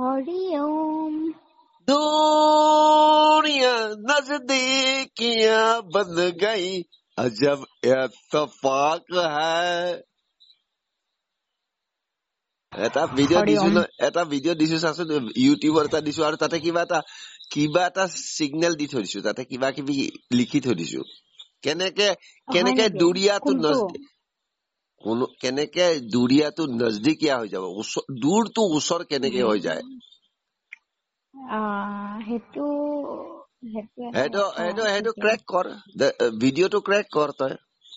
हरि ओम दुनिया नजदीकियां बन गई अजब इत्तेफाक है এটা ভিডিঅ' हरि দিছো ओम ন এটা ভিডিঅ' দিছো চাচোন ইউটিউবৰ এটা দিছো আৰু তাতে কিবা এটা সিগনেল দি থৈ দিছো তাতে কিবা কিবি লিখি থৈ দিছো কেনেকে হয় কেনেকে নেকি দুৰিয়াটো কোনটো কেনেকে দুৰিয়াটো নজদিকিয়া হৈ যাব দূৰটো ওচৰ কেনেকে হৈ যায় হেতু হেতু এটা সেইটো কথা সেইটো সেইটো ঠিকে ক্ৰেক কৰ ভিডিঅ'টো ক্ৰেক কৰ তই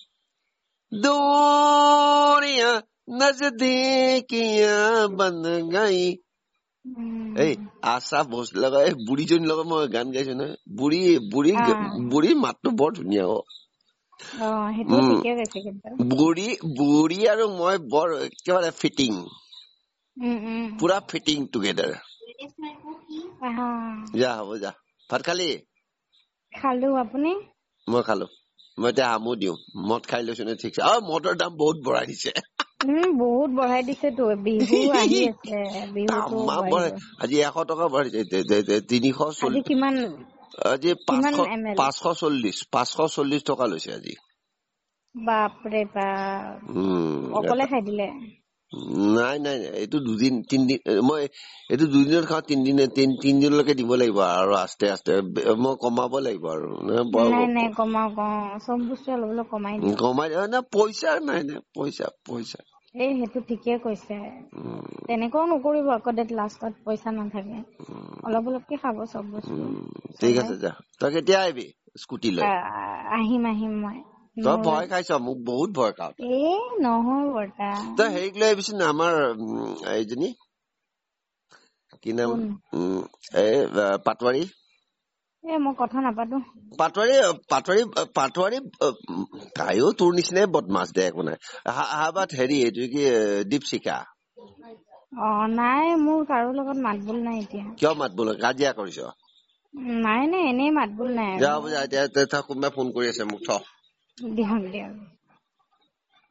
দুৰিয়া নজদিকিয়া বন গই এই আশা ভোজ লগাই বুঢ়ীজনীৰ লগত মই গান গাইছো নহয় বুঢ়ীৰ মাতটো বৰ ধুনীয়া হেতু ঠিকে কৈছে কিন্তু বুঢ়ী আৰু মই বৰ একেবাৰে ফিটিং পুৰা ফিটিং টুগেডাৰ যা হ'ব যা ভাত খালি খালো আপুনি মই খালো মই এতিয়া আমো দিওঁ মদ খাই লৈছো নে ঠিক মদৰ দাম বহুত বঢ়াই দিছে বহুত বঢ়াই দিছে তো বিহু আহি আছে বিহুটো বাঢ়িব আজি 100 টকা বঢ়াইছে 340 আজি কিমান আজি কিমান ml 540 টকা লৈছে আজি বাপৰে বাপ অকলে খাই দিলে নাই এইটো দুদিন তিনদিন মই এইটো দুদিনত খাওঁ তিনদিনলৈকে দিব লাগিব আৰু আস্তে আস্তে মই কমাব লাগিব আৰু নাই কমাও চব বস্তু অলপ কমাই না পইচা নাই পইচা হেতু ঠিকে কৈছে তেনেকুৱাও নকৰিব আকৌ লাষ্টত পইচা নাথাকে অলপকে খাব চব বস্তু ঠিক আছে যা তই কেতিয়া আহিবি স্কুটি লৈ আহিম মই তই ভয় খাইছ মোক বহুত ভয় খাও নহয় বৰ্তা তই হেৰিক লৈ আহিবিচোন আমাৰ এইজনী কি নাম পাটোৱাৰী মই কথা নাপাতো পাটোৱাৰী তাইও তোৰ নিচিনাই বদমাছ দে একো নাই হাবাত হেৰি এইটো কি দীপশিখা নাই মোৰ কাৰো লগত মাত বোল নাই এতিয়া কিয় মাত বোল কাজিয়া কৰিছ নাই এনেই মাত বোল নাই যা হ'ব যা এতিয়া কোনোবাই ফোন কৰি আছে মোক থ দিয়ক